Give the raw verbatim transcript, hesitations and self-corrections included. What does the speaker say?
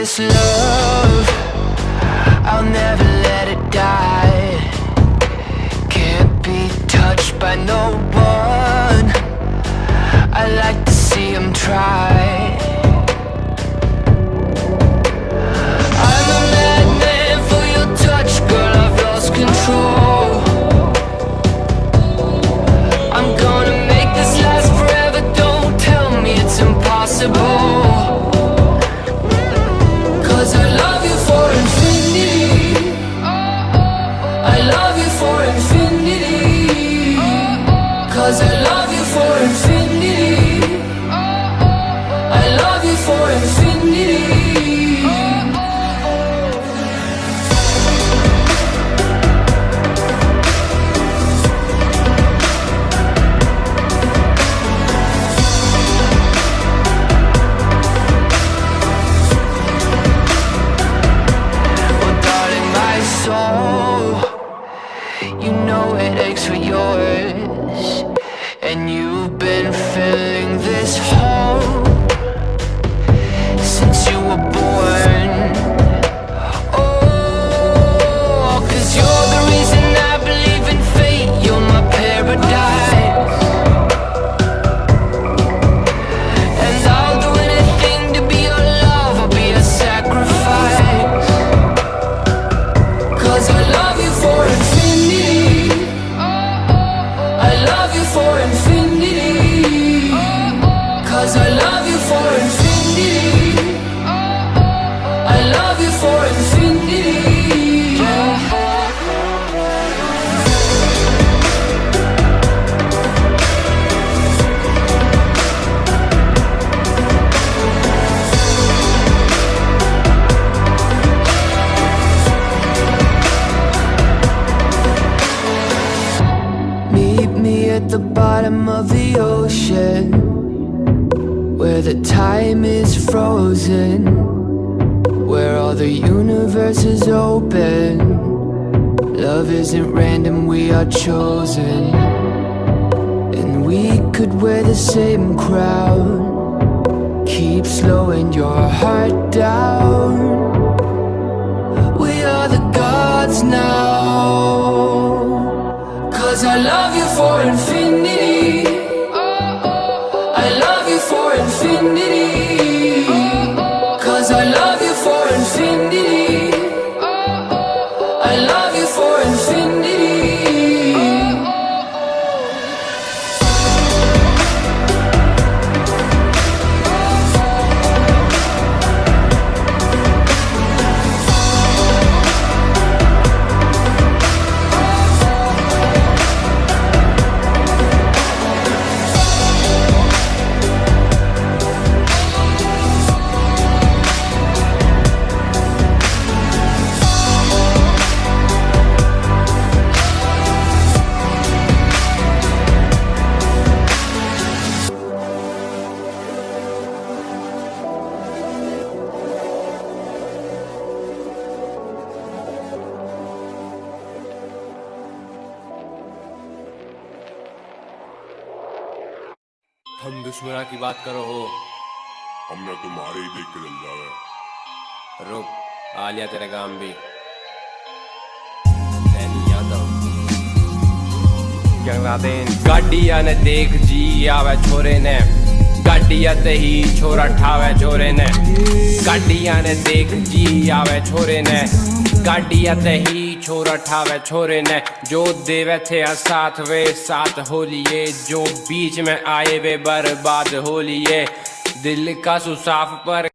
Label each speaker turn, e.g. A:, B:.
A: this love, I'll never let it die. Can't be touched by no one. I like to see him try. I'm a madman for your touch, girl, I've lost control. I'm gonna make this last forever, don't tell me it's impossible. Cause I love you for infinity, I love you for infinity. Cause I love you for infinity, I love you for infinity. You know it aches for yours, and you've been filling this hole since you were born. Oh, cause you're the reason I believe in fate, you're my paradise. And I'll do anything to be your love, I'll be a sacrifice. Cause I love you for infinity, I love you for infinity. Cause I love you for infinity, I love you for infinity. Meet me at the bottom of the ocean, where the time is frozen, where all the universe is open. Love isn't random, we are chosen. And we could wear the same crown, keep slowing your heart down. We are the gods now. Cause I love you for infinity, I love you for infinity. Cause I love you for infinity, I love you for infinity.
B: हम दुश्मना की बात करो हो,
C: हमने तुम्हारे ही देख के जल जावे।
B: रुक आलिया तेरे काम भी गाड़िया ने देख जी आवे छोरे ने, गाड़िया ते ही छोरा ठावे छोरे ने। गाड़िया ने देख जी आवे छोरे ने, गाड़िया ते ही छोरा ठावे छोरे ने। जो देवे थे साथ वे साथ हो लिए, जो बीच में आए वे बर्बाद हो लिए। दिल का सुसाफ पर